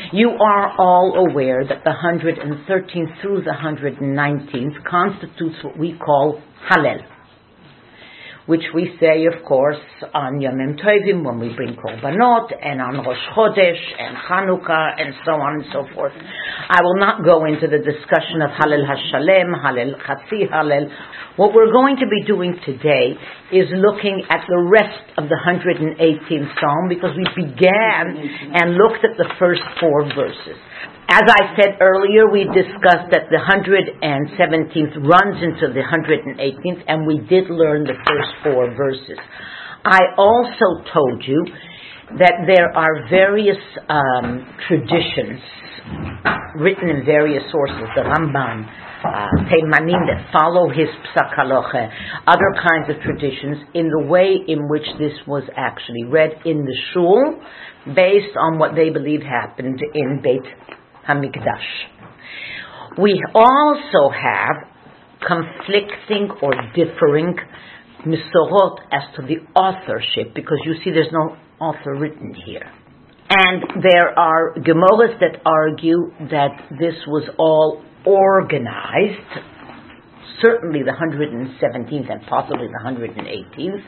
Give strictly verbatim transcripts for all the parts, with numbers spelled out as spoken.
You are all aware that the one hundred thirteenth through the one hundred nineteenth constitutes what we call Hallel, which we say, of course, on Yomim Tovim when we bring Korbanot, and on Rosh Chodesh, and Chanukah, and so on and so forth. I will not go into the discussion of Hallel HaShalem, Hallel Chatzi Hallel. What we're going to be doing today is looking at the rest of the one hundred eighteenth Psalm, because we began and looked at the first four verses. As I said earlier, we discussed that the one hundred seventeenth runs into the one hundred eighteenth, and we did learn the first four verses. I also told you that there are various um, traditions written in various sources, the Rambam, uh, Teimanim, that follow his Psak Halacha, other kinds of traditions, in the way in which this was actually read in the shul, based on what they believe happened in Beit Hamikdash. We also have conflicting or differing misorot as to the authorship, because you see there's no author written here. And there are Gemaras that argue that this was all organized, certainly the one hundred seventeenth and possibly the one hundred eighteenth,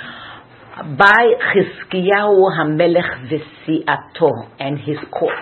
by Chizkiyahu HaMelech V'si'ato and his court.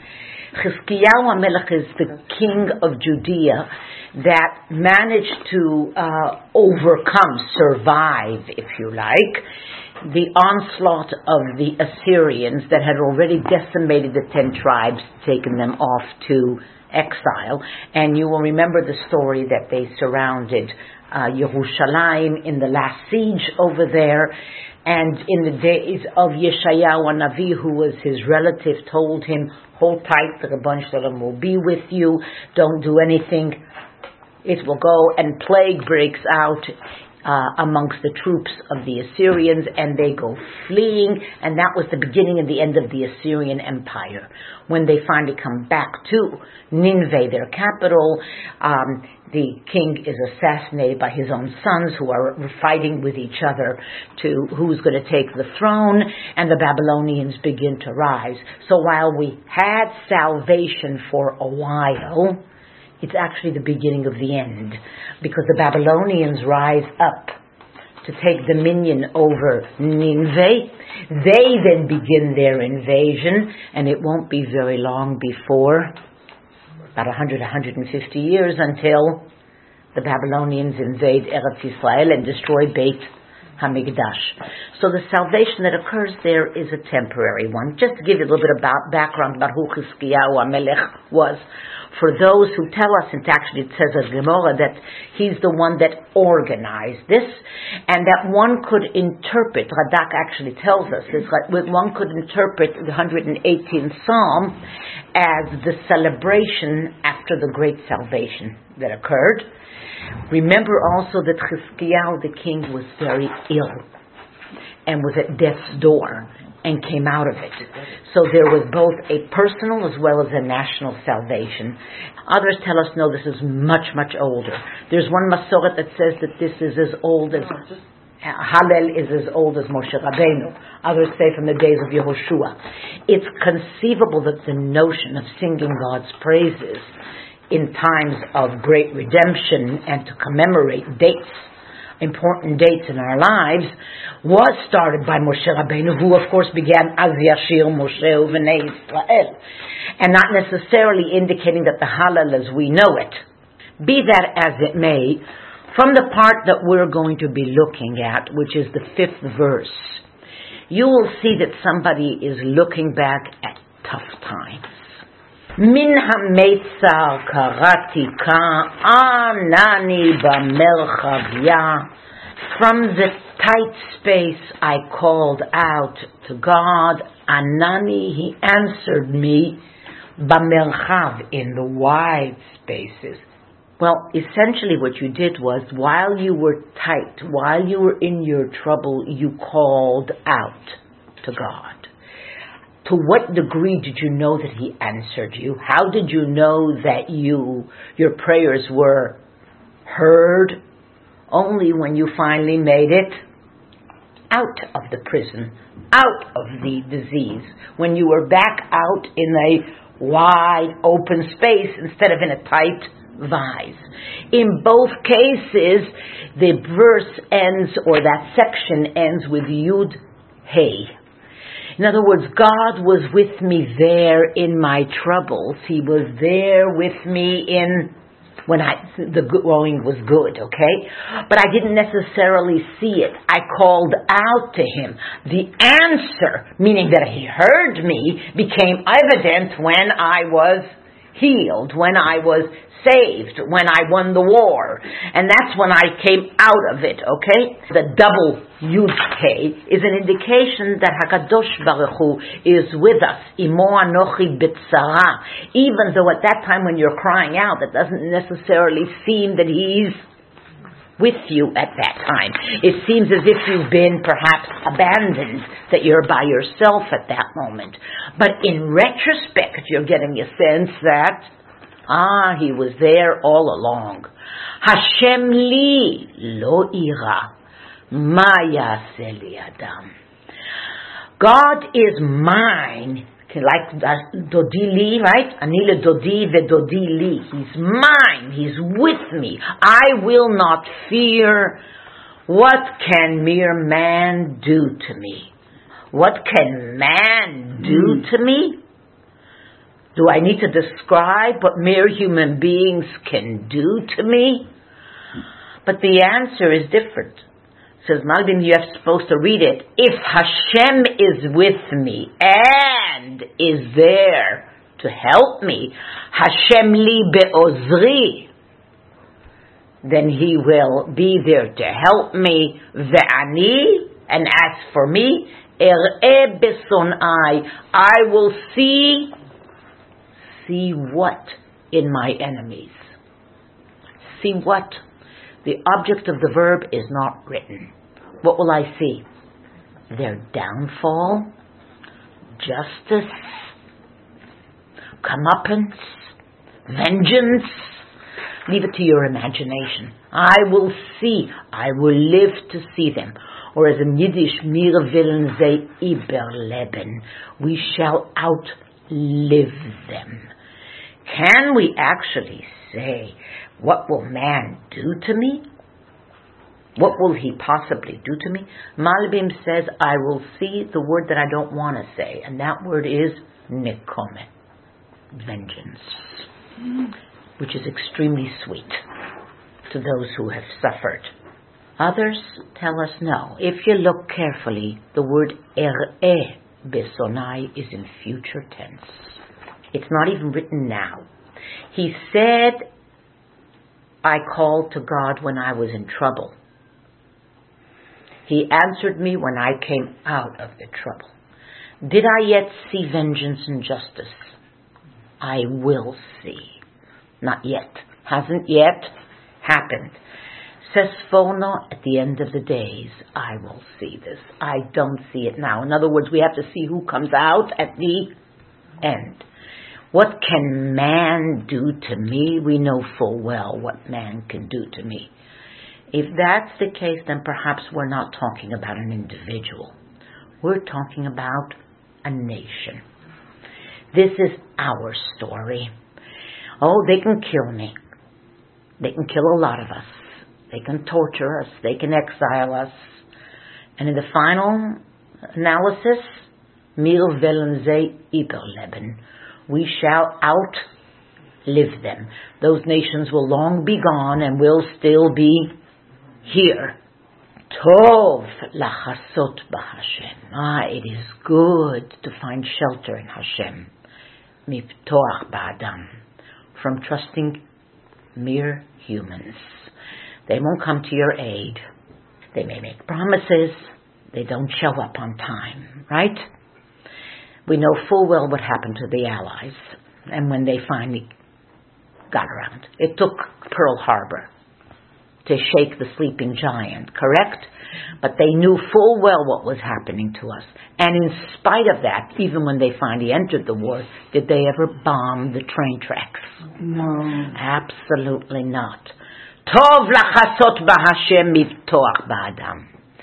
Chizkiyahu HaMelech is the king of Judea that managed to uh, overcome, survive, if you like, the onslaught of the Assyrians that had already decimated the ten tribes, taken them off to exile. And you will remember the story that they surrounded uh, Yerushalayim in the last siege over there. And in the days of Yeshayahu HaNavi, who was his relative, told him, hold tight, the Rebbeinu Shalom will be with you, don't do anything, it will go, and plague breaks out uh, amongst the troops of the Assyrians, and they go fleeing, and that was the beginning and the end of the Assyrian Empire. When they finally come back to Nineveh, their capital, um, the king is assassinated by his own sons, who are fighting with each other to who's going to take the throne, and the Babylonians begin to rise. So while we had salvation for a while, it's actually the beginning of the end, because the Babylonians rise up to take dominion over Nineveh. They then begin their invasion, and it won't be very long before, about one hundred, one hundred fifty years, until the Babylonians invade Eretz Yisrael and destroy Beit Hamikdash. So the salvation that occurs there is a temporary one. Just to give you a little bit about background about who Chizkiyahu HaMelech was, for those who tell us, and actually it says as Gemara, that he's the one that organized this, and that one could interpret, Radak actually tells us this, one could interpret the one hundred eighteenth Psalm as the celebration after the great salvation that occurred. Remember also that Chizkiyahu the king was very ill and was at death's door and came out of it. So there was both a personal as well as a national salvation. Others tell us, no, this is much, much older. There's one Masoret that says that this is as old as, Hallel is as old as Moshe Rabbeinu. Others say from the days of Yehoshua. It's conceivable that the notion of singing God's praises in times of great redemption and to commemorate dates, important dates in our lives, was started by Moshe Rabbeinu, who of course began Az Yashir Moshe Uvenei Israel, and not necessarily indicating that the Hallel as we know it. Be that as it may, from the part that we're going to be looking at, which is the fifth verse, you will see that somebody is looking back at tough times. Min ha-meitzar karati ka anani b'merchavya. From the tight space I called out to God. Anani, he answered me, b'merchav, in the wide spaces. Well, essentially what you did was, while you were tight, while you were in your trouble, you called out to God. To what degree did you know that he answered you? How did you know that you your prayers were heard? Only when you finally made it out of the prison, out of the disease, when you were back out in a wide open space instead of in a tight vise. In both cases, the verse ends, or that section ends with Yud Hey. In other words, God was with me there in my troubles. He was there with me in when I the growing was good, okay? But I didn't necessarily see it. I called out to him. The answer, meaning that he heard me, became evident when I was healed, when I was saved, when I won the war. And that's when I came out of it, okay? The double Yud Hey is an indication that HaKadosh Baruch Hu is with us. Imo anochi b'tzara. Even though at that time when you're crying out, that doesn't necessarily seem that he's with you at that time. It seems as if you've been perhaps abandoned, that you're by yourself at that moment. But in retrospect, you're getting a sense that, ah, he was there all along. Hashem li lo ira, ma yaseh li adam. God is mine, like Dodi li, right? Ani le Dodi ve Dodi li. He's mine. He's with me. I will not fear. What can mere man do to me? What can man do to me? Do I need to describe what mere human beings can do to me? But the answer is different. It says, Malbim, you're supposed to read it. If Hashem is with me and is there to help me, Hashem li be'ozri, then he will be there to help me. Ve'ani, and as for me, er'e besonai, I will see, see what in my enemies? See what? The object of the verb is not written. What will I see? Their downfall, justice, comeuppance, vengeance. Leave it to your imagination. I will see. I will live to see them. Or as in Yiddish, mir willen sie überleben. We shall outlive them. Can we actually say, what will man do to me? What will he possibly do to me? Malbim says, I will see the word that I don't want to say, and that word is nekome, vengeance, mm. which is extremely sweet to those who have suffered. Others tell us no. If you look carefully, the word er'e besonai is in future tense. It's not even written now. He said, I called to God when I was in trouble. He answered me when I came out of the trouble. Did I yet see vengeance and justice? I will see. Not yet. Hasn't yet happened. Says Fono, at the end of the days, I will see this. I don't see it now. In other words, we have to see who comes out at the end. What can man do to me? We know full well what man can do to me. If that's the case, then perhaps we're not talking about an individual. We're talking about a nation. This is our story. Oh, they can kill me. They can kill a lot of us. They can torture us. They can exile us. And in the final analysis, mir wollen sie überleben. We shall outlive them. Those nations will long be gone and will still be here. Tov lachasot b'Hashem. Ah, it is good to find shelter in Hashem. Miptoach ba'adam. From trusting mere humans. They won't come to your aid. They may make promises. They don't show up on time, right? We know full well what happened to the Allies, and when they finally got around. It took Pearl Harbor to shake the sleeping giant, correct? But they knew full well what was happening to us. And in spite of that, even when they finally entered the war, did they ever bomb the train tracks? No. Absolutely not. Tov lachasot b'Hashem mivtoach ba'adam.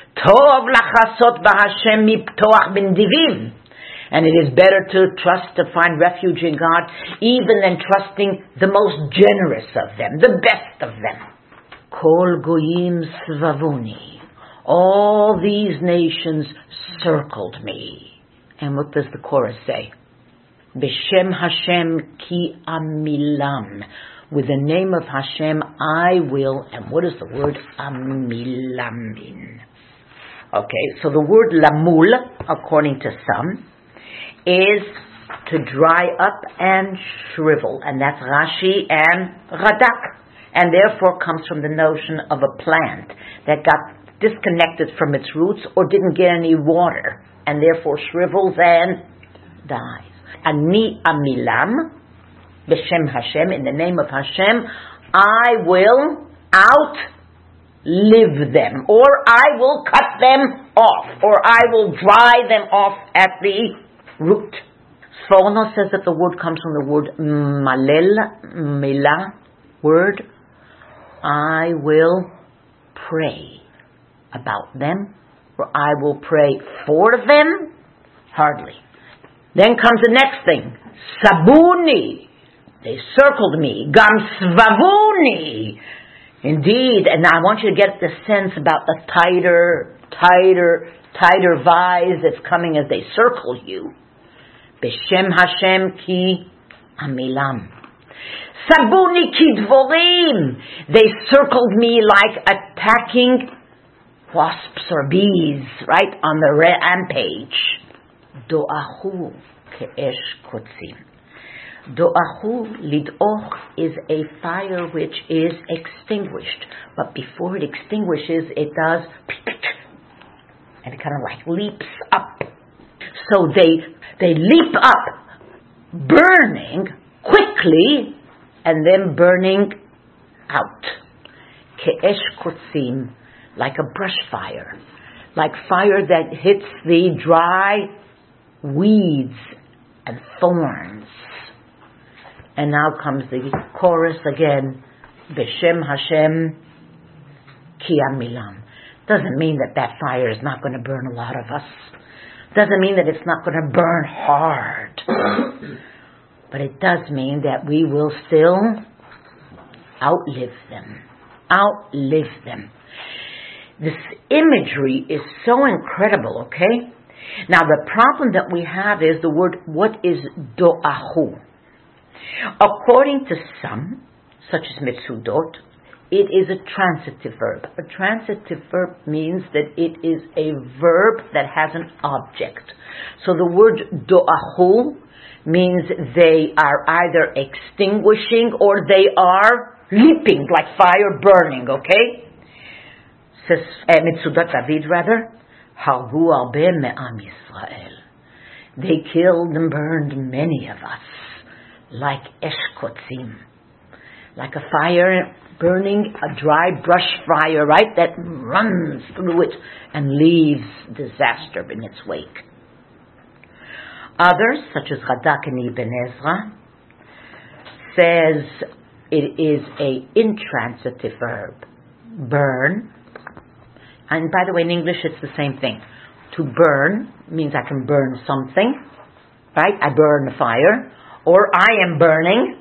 Tov lachasot b'Hashem miptoach b'ndiviv. And it is better to trust, to find refuge in God, even than trusting the most generous of them, the best of them. Kol goyim svavuni. All these nations circled me. And what does the chorus say? B'shem Hashem ki amilam. With the name of Hashem, I will, and what is the word amilamin? Okay, so the word lamul, according to some, is to dry up and shrivel, and that's Rashi and Radak, and therefore comes from the notion of a plant that got disconnected from its roots or didn't get any water, and therefore shrivels and dies. Ani amilam, b'shem Hashem, in the name of Hashem, I will outlive them, or I will cut them off, or I will dry them off at the root. Sforno says that the word comes from the word malel, milah, word. I will pray about them, or I will pray for them. Hardly. Then comes the next thing. Sabuni. They circled me. Gam svavuni. Indeed, and I want you to get the sense about the tighter, tighter, tighter vise that's coming as they circle you. B'shem Hashem ki amilam. Sabuni ki dvorim. They circled me like attacking wasps or bees, right, on the rampage. Do'ahu ke'esh kotzim. Do'ahu, lid'och, is a fire which is extinguished. But before it extinguishes, it does and it kind of like leaps up. So they they leap up, burning quickly, and then burning out. Ke'esh kotzim, like a brush fire, like fire that hits the dry weeds and thorns. And now comes the chorus again, B'shem Hashem ki amilam. Doesn't mean that that fire is not going to burn a lot of us. Doesn't mean that it's not going to burn hard. But it does mean that we will still outlive them. Outlive them. This imagery is so incredible, okay? Now the problem that we have is the word, what is do'ahu? According to some, such as Mitsudot, it is a transitive verb. A transitive verb means that it is a verb that has an object. So the word do'ahu means they are either extinguishing or they are leaping, like fire burning, okay? Says uh, Mitsudot David rather, Hargu arbe me'am Yisrael. They killed and burned many of us, like eshkotzim, like a fire burning, a dry brush fire, right, that runs through it and leaves disaster in its wake. Others, such as Radak and Ibn Ezra, says it is a intransitive verb, burn. And by the way, in English it's the same thing. To burn means I can burn something, right? I burn a fire, or I am burning.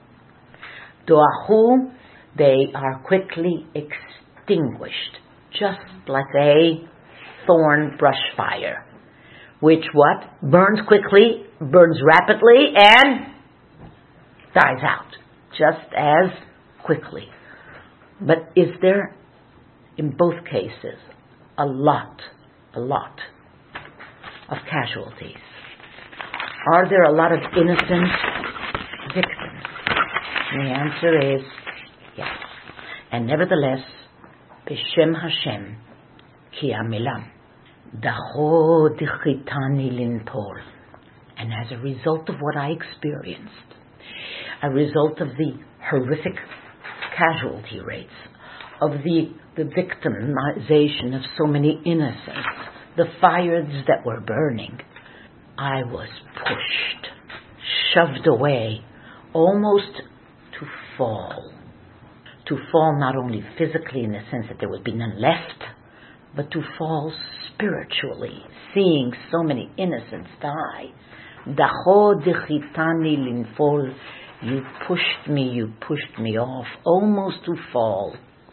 Do'ahu, they are quickly extinguished, just like a thorn brush fire, which what? Burns quickly, burns rapidly, and dies out, just as quickly. But is there, in both cases, a lot, a lot of casualties? Are there a lot of innocent victims? And the answer is yes. And nevertheless, B'shem Hashem ki amilam, dacho dichitani lintol. And as a result of what I experienced, a result of the horrific casualty rates, of the, the victimization of so many innocents, the fires that were burning, I was pushed, shoved away, almost to fall. To fall not only physically in the sense that there would be none left, but to fall spiritually, seeing so many innocents die. Dacho dechitani linfol. You pushed me, you pushed me off, almost to fall.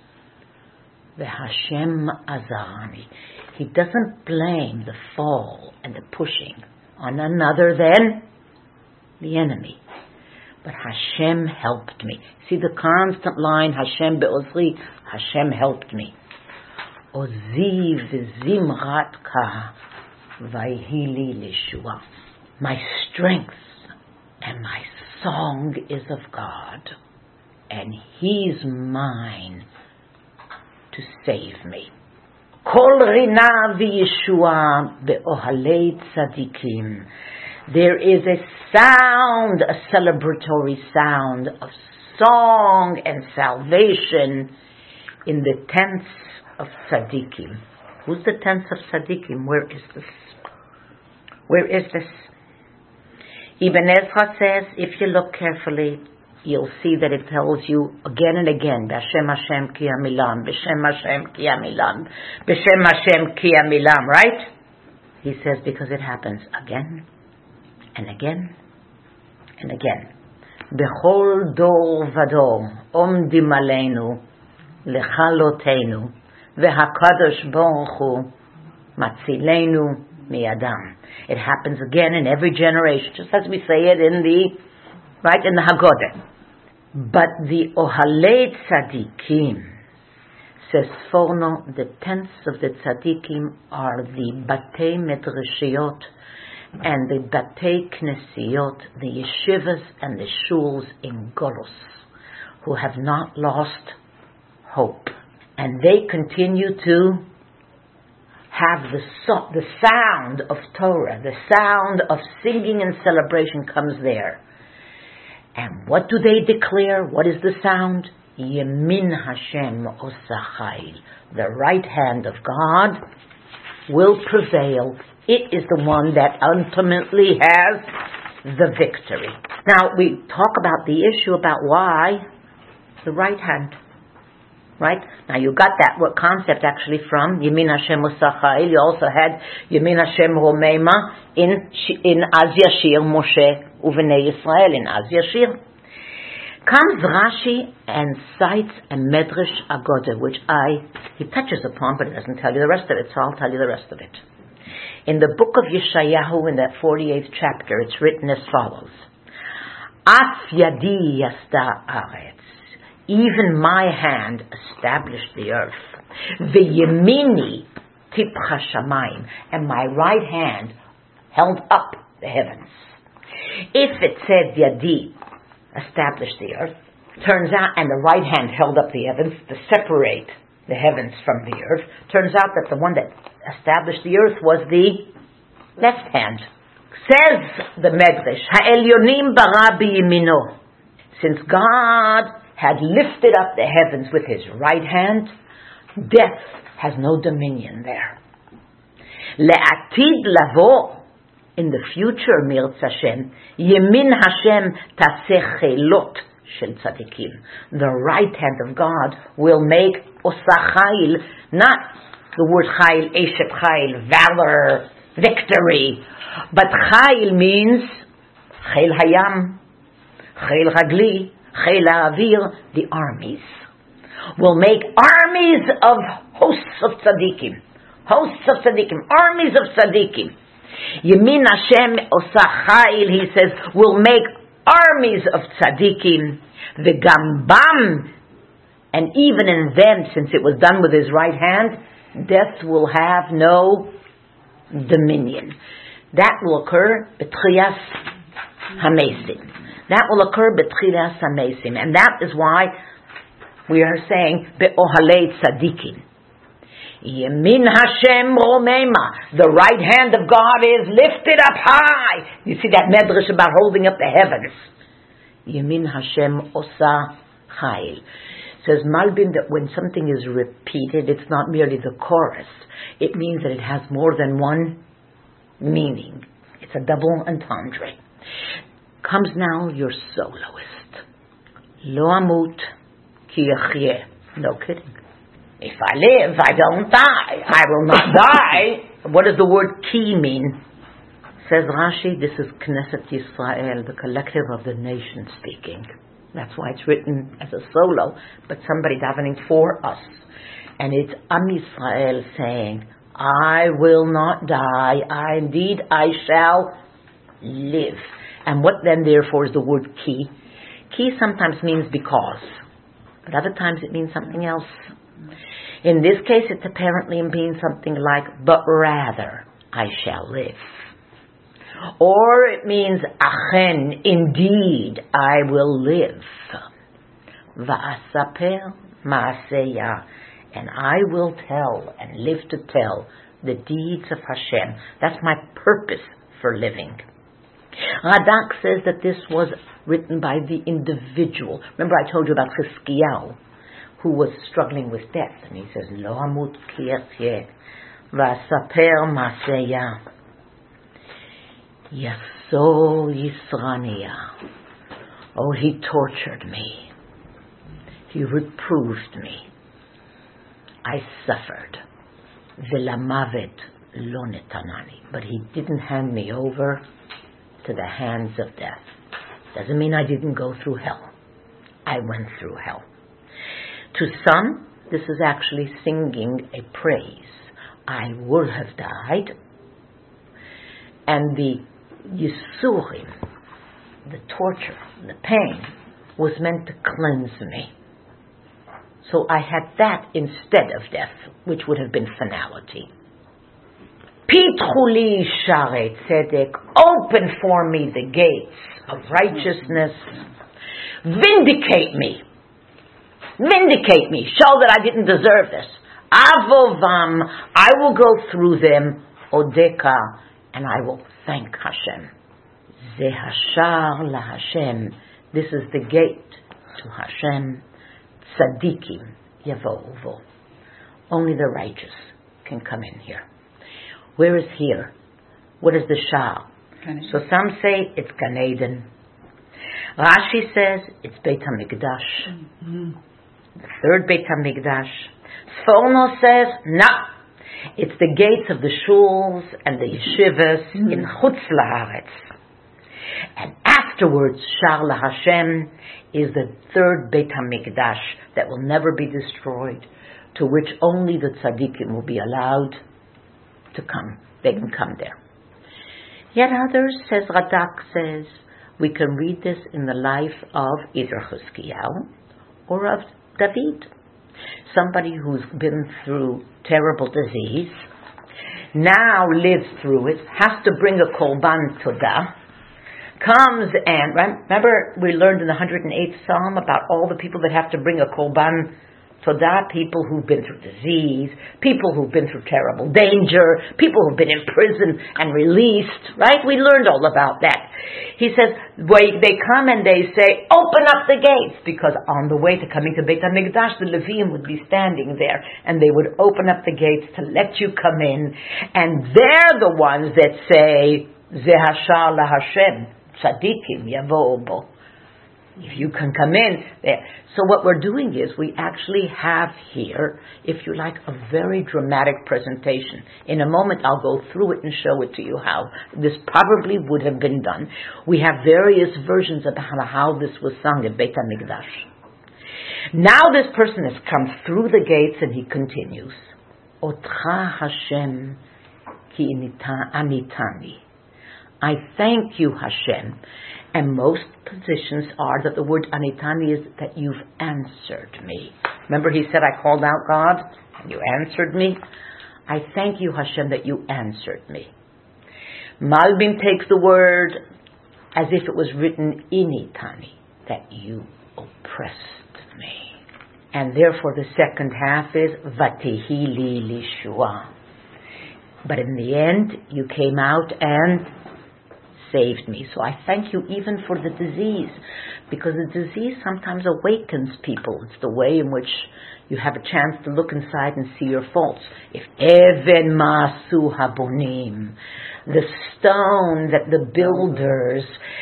The Hashem azarani. He doesn't blame the fall and the pushing on another than the enemy. But Hashem helped me. See the constant line, Hashem be'ozri, Hashem helped me. Oziv v'zimrat ka vayhili lishua. My strength and my song is of God, and He's mine to save me. Kol rina v'yeshua be'ohalei tzadikim. There is a sound, a celebratory sound of song and salvation in the tents of tzadikim. Who's the tents of tzadikim? Where is this? Where is this? Ibn Ezra says, if you look carefully, you'll see that it tells you again and again, B'Hashem Hashem ki amilam, B'Shem Hashem ki amilam, B'Shem Hashem ki amilam, right? He says because it happens again and again and again. B'chol dor vador omdim aleinu lechalotenu v'hakadosh baruch hu matzilenu miyadam. It happens again in every generation, just as we say it in the, right, in the Haggadah. But the Ohalei Tzadikim, says Forno, the tents of the Tzadikim are the Batei Medrashiyot and the Batei Knesiot, the yeshivas and the shuls in Golos, who have not lost hope. And they continue to have the so- the sound of Torah, the sound of singing and celebration comes there. And what do they declare? What is the sound? Yemin Hashem Osachayil. The right hand of God will prevail. It is the one that ultimately has the victory. Now, we talk about the issue about why the right hand. Right? Now you got that what concept actually from Yemin Hashem Usachayil. You also had Yemin Hashem Romeima in in Az Yashir Moshe Uvenei Yisrael in Az Yashir. Comes Rashi and cites a Medrash Agoda, which I he touches upon, but it doesn't tell you the rest of it. So I'll tell you the rest of it. In the book of Yeshayahu, in that forty-eighth chapter, it's written as follows: Af Yadi Yasta Aretz. Even my hand established the earth. V'yemini tipcha shamayim, and my right hand held up the heavens. If it said Yadi established the earth, turns out, and the right hand held up the heavens to separate the heavens from the earth, turns out that the one that established the earth was the left hand. Says the Medrash, Ha'elyonim bara biyemino. Since God had lifted up the heavens with His right hand, death has no dominion there. Le'atid lavo, in the future, Mirz Hashem, Yemin Hashem taseh chelot shel tzadikim. The right hand of God will make osachayil, not the word chayil, eshet chayil, valor, victory, but chayil means chayil hayam, chayil ragli, Chayil Avir, the armies. Will make armies of hosts of tzaddikim. Hosts of tzaddikim. Armies of tzaddikim. Yemin Hashem Osachayil, he says, will make armies of tzaddikim. The Gambam, and even in them, since it was done with his right hand, death will have no dominion. That will occur B'tchiyas HaMesim. That will occur B'tchilas HaMesim. And that is why we are saying Be'ohalei Tzadikim. Yemin Hashem Romeima. The right hand of God is lifted up high. You see that medrash about holding up the heavens. Yemin Hashem Osa Chayil. Says Malbim that when something is repeated, it's not merely the chorus. It means that it has more than one meaning. It's a double entendre. Comes now your soloist. Lo amut ki yachyeh. No kidding. If I live, I don't die. I will not die. What does the word ki mean? Says Rashi, this is Knesset Yisrael, the collective of the nation speaking. That's why it's written as a solo, but somebody davening for us. And it's Am Yisrael saying, I will not die. I, indeed, I shall live. And what then, therefore, is the word ki? Ki sometimes means because, but other times it means something else. In this case, it apparently means something like, but rather, I shall live. Or it means, achen, indeed, I will live. Va'asaper ma'aseya, and I will tell and live to tell the deeds of Hashem. That's my purpose for living. Radak says that this was written by the individual. Remember I told you about Chizkiyahu, who was struggling with death. And he says, Lo amut ki ahyeh, va'asaper ma'aseya. Yaso Yisraniya. Oh, he tortured me. He reproved me. I suffered. Velamavet lo netanani. But he didn't hand me over to the hands of death. Doesn't mean I didn't go through hell. I went through hell. To some, this is actually singing a praise. I would have died. And the Yisurim, the torture, the pain, was meant to cleanse me. So I had that instead of death, which would have been finality. Pitchuli Sharet Tzedek, open for me the gates of righteousness. Vindicate me. Vindicate me. Show that I didn't deserve this. Avovam, I will go through them. Odeka, and I will thank Hashem. Zehashar laHashem. This is the gate to Hashem. Tzadikim yavovo. Only the righteous can come in here. Where is here? What is the shah? So some say it's Gan Eden. Rashi says it's Beit HaMikdash. Mm-hmm. The third Beit HaMikdash. Sforno says, no. It's the gates of the shuls and the yeshivas mm-hmm. in Chutz La'aretz. And afterwards, Shar LaHashem is the third Beit HaMikdash that will never be destroyed, to which only the tzaddikim will be allowed to come. They can come there. Yet others, says Radak, says, we can read this in the life of either Chizkiyahu or of David. Somebody who's been through terrible disease, now lives through it, has to bring a Korban Todah, comes and, remember we learned in the one hundred eighth Psalm about all the people that have to bring a Korban Todah, people who've been through disease, people who've been through terrible danger, people who've been in prison and released, right? We learned all about that. He says, they come and they say, open up the gates, because on the way to coming to Beit HaMikdash, the Leviim would be standing there, and they would open up the gates to let you come in, and they're the ones that say, Zehashar LaHashem, Tzadikim Yavo Bo. If you can come in there. So what we're doing is we actually have here, if you like, a very dramatic presentation. In a moment I'll go through it and show it to you how this probably would have been done. We have various versions about how this was sung at Beit HaMikdash. Now this person has come through the gates and he continues. Otcha Hashem ki anitani. I thank you, Hashem. And most positions are that the word anitani is that you've answered me. Remember he said, I called out God and you answered me. I thank you, Hashem, that you answered me. Malbim takes the word as if it was written initani, that you oppressed me. And therefore the second half is vatihi li lishua. But in the end, you came out and saved me. So I thank you even for the disease, because the disease sometimes awakens people. It's the way in which you have a chance to look inside and see your faults. If even masu habonim, the stone that the builders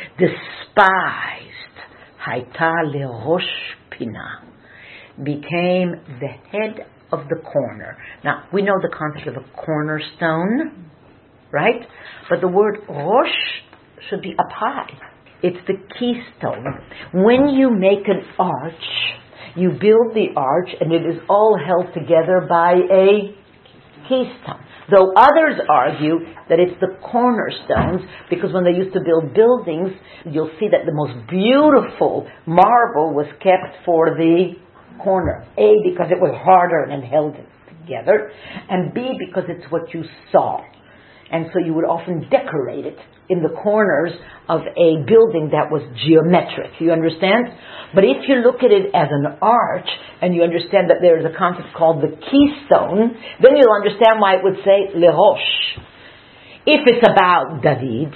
despised, haita lerosh pina, became the head of the corner. Now, we know the concept of a cornerstone, right? But the word rosh should be up high. It's the keystone. When you make an arch, you build the arch and it is all held together by a keystone. Though others argue that it's the cornerstones, because when they used to build buildings, you'll see that the most beautiful marble was kept for the corner. A, because it was harder and held it together, and B, because it's what you saw. And so you would often decorate it in the corners of a building that was geometric. You understand? But if you look at it as an arch, and you understand that there is a concept called the keystone, then you'll understand why it would say le rosh. If it's about David,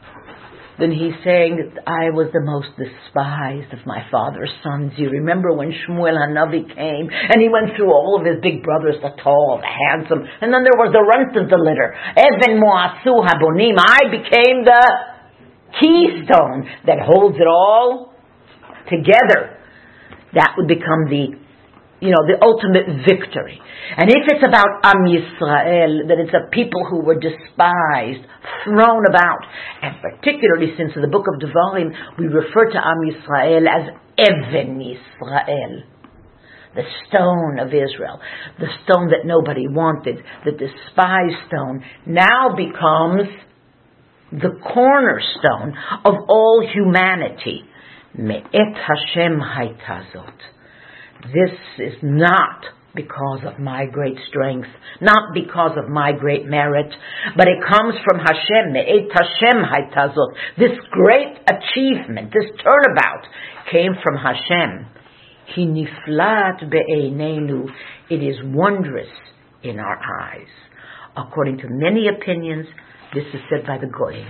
then he's saying that I was the most despised of my father's sons. You remember when Shmuel Hanavi came and he went through all of his big brothers, the tall, the handsome, and then there was the runt of the litter. Even Moasu Habonim, I became the keystone that holds it all together. That would become the, you know, the ultimate victory. And if it's about Am Yisrael, then it's a people who were despised, thrown about. And particularly since in the book of Devarim, we refer to Am Yisrael as Even Yisrael. The stone of Israel. The stone that nobody wanted. The despised stone now becomes the cornerstone of all humanity. Me'et Hashem haitazot. This is not because of my great strength, not because of my great merit, but it comes from Hashem. Me'et Hashem haitazot. This great achievement, this turnabout, came from Hashem. Hi niflat be'einenu. It is wondrous in our eyes. According to many opinions, this is said by the Goyim.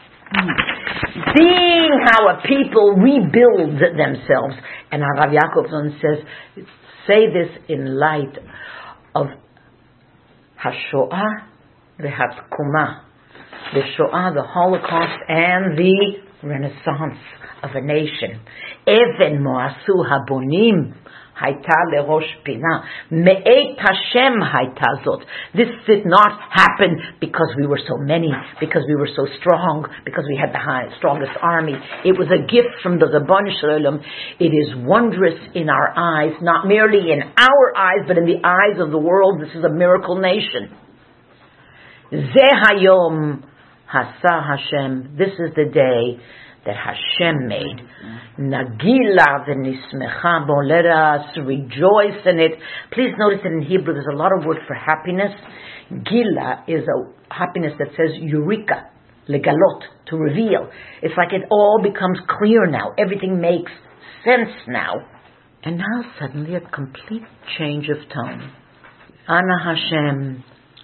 Seeing how a people rebuild themselves, and Rav Yaakovson says, say this in light of Hashoah v'Hatkuma, the Shoah, the Holocaust, and the Renaissance of a nation. Even Moasu Habonim Haita lerosh pina. Me'et Hashem haita zot. This did not happen because we were so many, because we were so strong, because we had the highest, strongest army. It was a gift from the Ribono Shel Olam. It is wondrous in our eyes, not merely in our eyes, but in the eyes of the world. This is a miracle nation. Zeh hayom hasa Hashem. This is the day that Hashem made. Nagila v'nismecha bo. Let us rejoice in it. Please notice that in Hebrew there's a lot of word for happiness. Gila is a happiness that says eureka, legalot, to reveal. It's like it all becomes clear now. Everything makes sense now. And now suddenly a complete change of tone. Ana Hashem.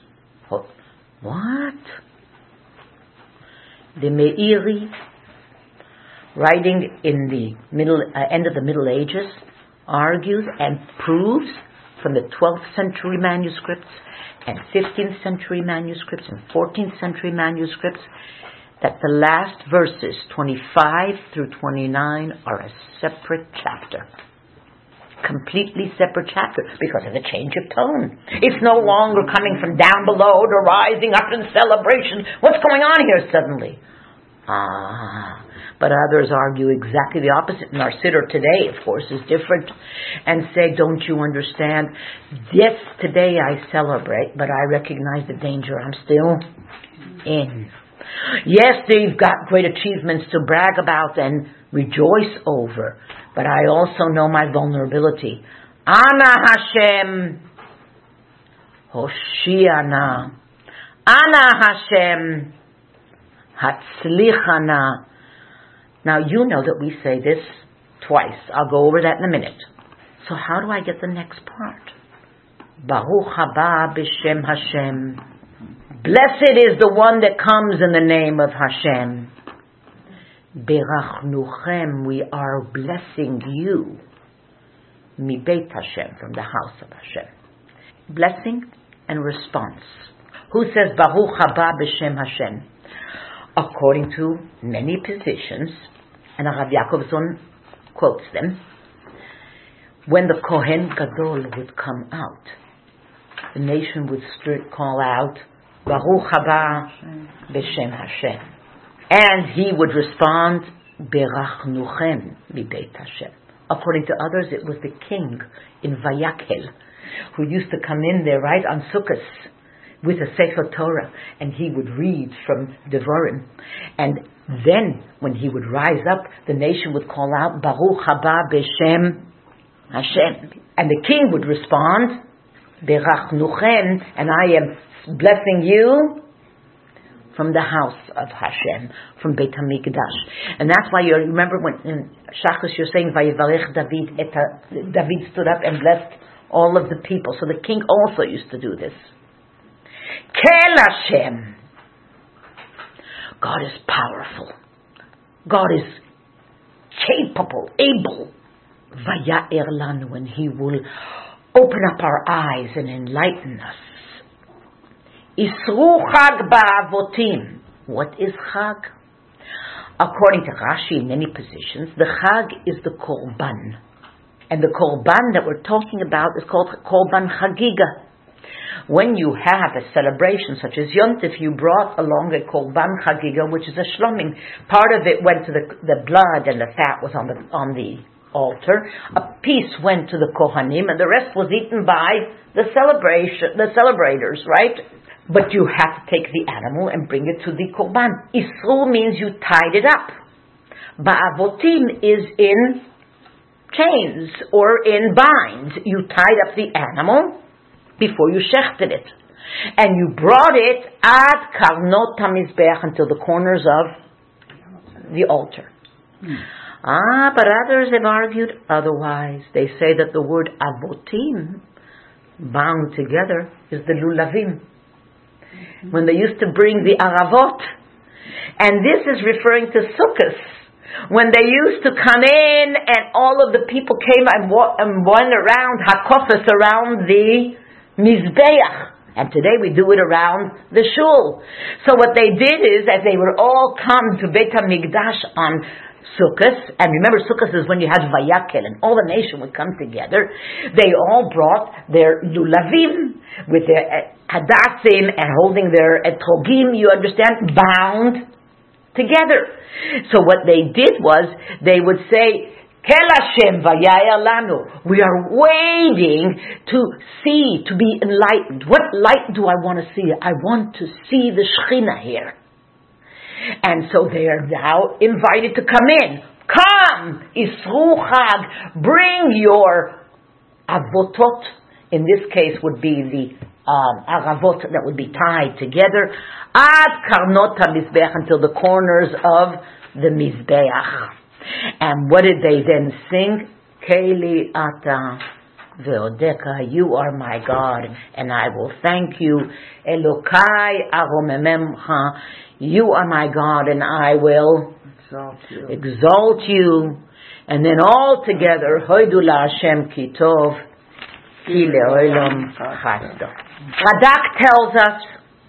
What? The Meiri, writing in the middle uh, end of the Middle Ages, argues and proves from the twelfth century manuscripts and fifteenth century manuscripts and fourteenth century manuscripts that the last verses, twenty-five through twenty-nine, are a separate chapter. Completely separate chapter because of the change of tone. It's no longer coming from down below to rising up in celebration. What's going on here suddenly? Ah, but others argue exactly the opposite. And our siddur today, of course, is different and say, don't you understand? Yes, today I celebrate, but I recognize the danger I'm still in. Yes, they've got great achievements to brag about and rejoice over, but I also know my vulnerability. Ana Hashem Hoshiana. Ana Hashem Hatzlichana. Now you know that we say this twice. I'll go over that in a minute. So how do I get the next part? Baruch haba b'shem Hashem. Blessed is the one that comes in the name of Hashem. Berachnuchem, we are blessing you. Mi beit Hashem, from the house of Hashem. Blessing and response. Who says Baruch haba b'shem Hashem? According to many positions, and Rav Yaakovson quotes them, when the Kohen Gadol would come out the nation would st- call out, Baruch haba b'shem Hashem. And he would respond, Berachnuchem mibeit Hashem. According to others, it was the king in Vayakhel who used to come in there, right, on Sukkot with a Sefer Torah, and he would read from Devarim. And then, when he would rise up, the nation would call out, Baruch haba b'shem Hashem. And the king would respond, Berachnuchem, and I am blessing you from the house of Hashem, from Beit HaMikdash. And that's why you remember when in Shachos you're saying, Vayivarech David, et David stood up and blessed all of the people. So the king also used to do this. Kel Hashem. God is powerful. God is capable, able. Vaya'er lanu, and He will open up our eyes and enlighten us. Isru Chag ba'avotim. What is Chag? According to Rashi, in many positions, the Chag is the Korban. And the Korban that we're talking about is called Korban Chagiga. When you have a celebration such as Yom Tov, you brought along a Korban Chagiga, which is a shlomim. Part of it went to the, the blood, and the fat was on the on the altar. A piece went to the Kohanim, and the rest was eaten by the celebration, the celebrators, right? But you have to take the animal and bring it to the Korban. Isru means you tied it up. Ba'avotim is in chains or in binds. You tied up the animal before you shechted it. And you brought it ad karnot hamizbeach, until the corners of the altar. Hmm. Ah, but others have argued otherwise. They say that the word avotim, bound together, is the lulavim. Mm-hmm. When they used to bring the aravot. And this is referring to Sukkot. When they used to come in and all of the people came and, wa- and went around hakofas, around the mizbeach. And today we do it around the shul. So what they did is, as they would all come to Beit HaMikdash on Sukkot, and remember Sukkot is when you had Vayakhel and all the nation would come together, they all brought their lulavim with their hadassim and holding their etrogim, you understand, bound together. So what they did was, they would say, Kel Hashem vaya'er lanu. We are waiting to see, to be enlightened. What light do I want to see? I want to see the Shekhinah here. And so they are now invited to come in. Come, Isru Chag, bring your avotot. In this case would be the um, aravot that would be tied together. Ad karnot hamizbeach, until the corners of the mizbeach. And what did they then sing? Keli ata ve'odeka, you are my God, and I will thank you. Elokai aromememcha, you are my God, and I will exalt you. Exalt you. And then all together, Hoidu la Hashem ki tov, ki le'olam chasdo. Radak tells us,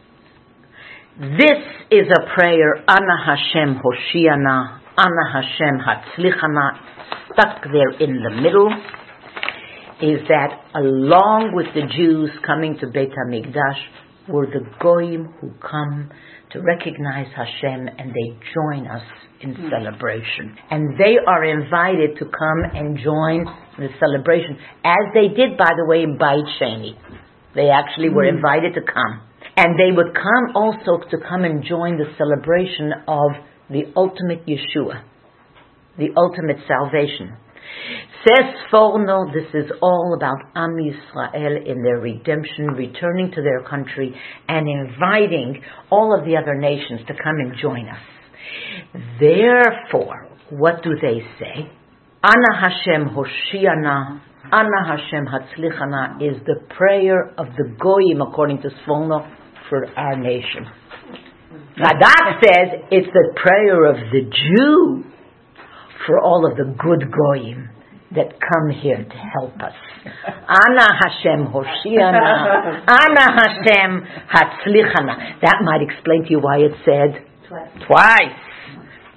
this is a prayer, Ana Hashem Hoshiana, Ana Hashem Hatzlichana, stuck there in the middle, is that along with the Jews coming to Beit HaMikdash were the Goyim who come to recognize Hashem, and they join us in mm. celebration. And they are invited to come and join the celebration, as they did, by the way, in Beit Sheni. They actually mm. were invited to come. And they would come also to come and join the celebration of the ultimate Yeshua, the ultimate salvation. Says Sforno, this is all about Am Yisrael in their redemption, returning to their country and inviting all of the other nations to come and join us. Therefore, what do they say? Ana Hashem Hoshiana, Ana Hashem Hatzlichana is the prayer of the Goyim, according to Sforno, for our nation. Radak says it's the prayer of the Jew for all of the good Goyim that come here to help us. Ana Hashem Hoshiana, Ana Hashem Hatzlichana. That might explain to you why it said twice. twice.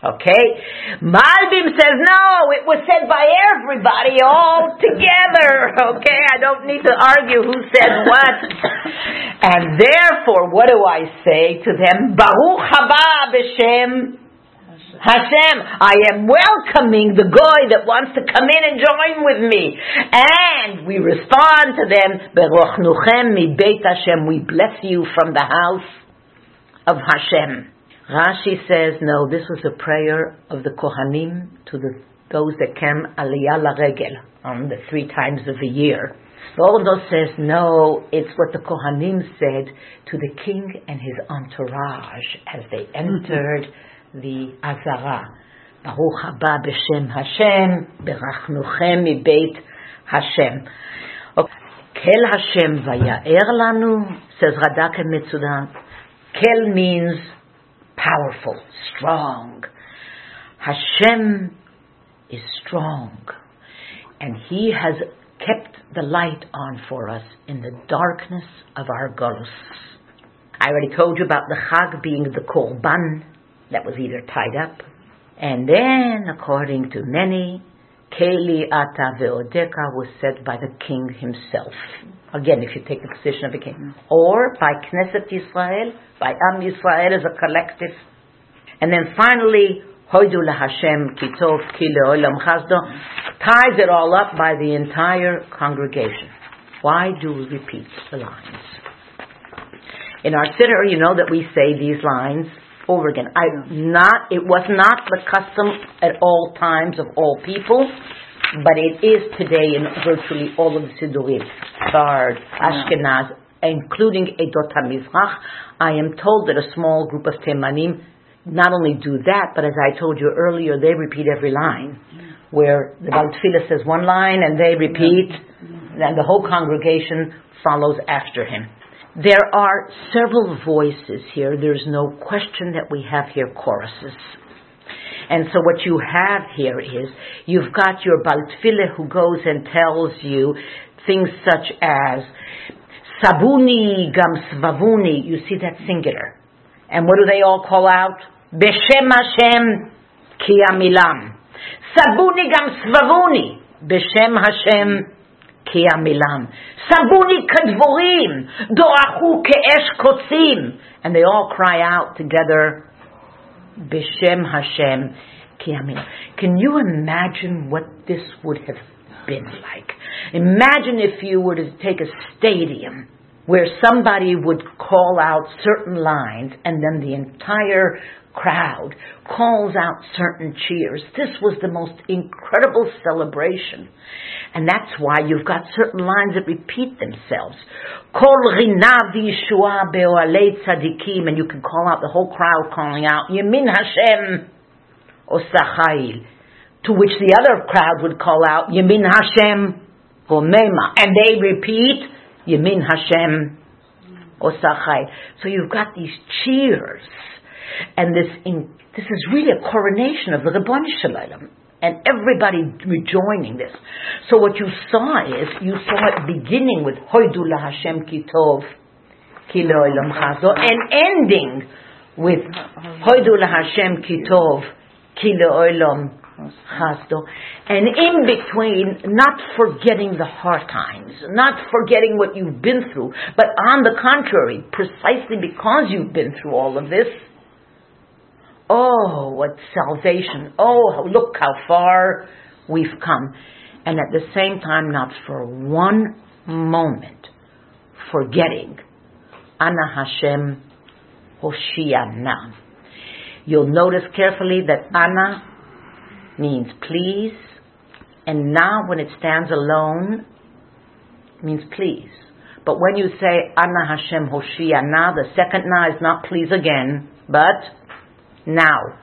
Okay? Malbim says, no, it was said by everybody all together. Okay? I don't need to argue who said what. And therefore, what do I say to them? Baruch haba b'shem Hashem. I am welcoming the goy that wants to come in and join with me. And we respond to them, Beruch nuchem mi beit Hashem. We bless you from the house of Hashem. Rashi says, no, this was a prayer of the Kohanim to the, those that came Aliyah LaRegel on the three times of the year. Voldo says, no, it's what the Kohanim said to the king and his entourage as they entered the Azara. Baruch haba b'shem Hashem, berachnuchem mi beit Hashem. Kel Hashem vaya'er lanu, says Radak Metzudah. Kel means powerful, strong. Hashem is strong. And He has kept the light on for us in the darkness of our golus. I already told you about the Chag being the Korban that was either tied up. And then, according to many, Keli ata ve'odeka was said by the king himself. Again, if you take the position of the king. Or by Knesset Yisrael, by Am Yisrael as a collective. And then finally, Hoidu LaHashem ki tov ki le'olam chasdo, ties it all up by the entire congregation. Why do we repeat the lines? In our siddur, you know that we say these lines over again. I not. It was not the custom at all times of all people, but it is today in virtually all of the Siddurim, Sfard, Ashkenaz, including Edot HaMizrach. I am told that a small group of Temanim not only do that, but as I told you earlier, they repeat every line. Where the Baal Tefillah says one line and they repeat, and the whole congregation follows after him. There are several voices here. There's no question that we have here choruses. And so what you have here is, you've got your Baal Tefillah who goes and tells you things such as, Sabuni gam svavuni, you see that singular. And what do they all call out? Beshem Hashem ki amilam. Sabuni gam svavuni, Beshem Hashem ki amilam. Sabuni kadvorim, doachu ke'esh kotzim. And they all cry out together, Beshem Hashem ki amilam. Can you imagine what this would have been like? Imagine if you were to take a stadium where somebody would call out certain lines and then the entire crowd calls out certain cheers. This was the most incredible celebration. And that's why you've got certain lines that repeat themselves. Kol rinav yishua be'oalei tzadikim, and you can call out the whole crowd calling out, Yemin Hashem osachail, to which the other crowd would call out, Yemin Hashem omema, and they repeat, Yemin Hashem osachai. So you've got these cheers, and this in, this is really a coronation of the Ribbon Shalom, and everybody rejoining this. So what you saw is, you saw it beginning with Hoidu LaHashem ki tov ki le'olam chasdo, and ending with Hoidu LaHashem ki tov ki le'olam chasdo, and in between, not forgetting the hard times, not forgetting what you've been through, but on the contrary, precisely because you've been through all of this, oh, what salvation, oh, look how far we've come. And at the same time, not for one moment forgetting, Ana Hashem Hoshiana. You'll notice carefully that Ana means please, and now when it stands alone, it means please. But when you say Ana Hashem Hoshiana, the second na is not please again, but now.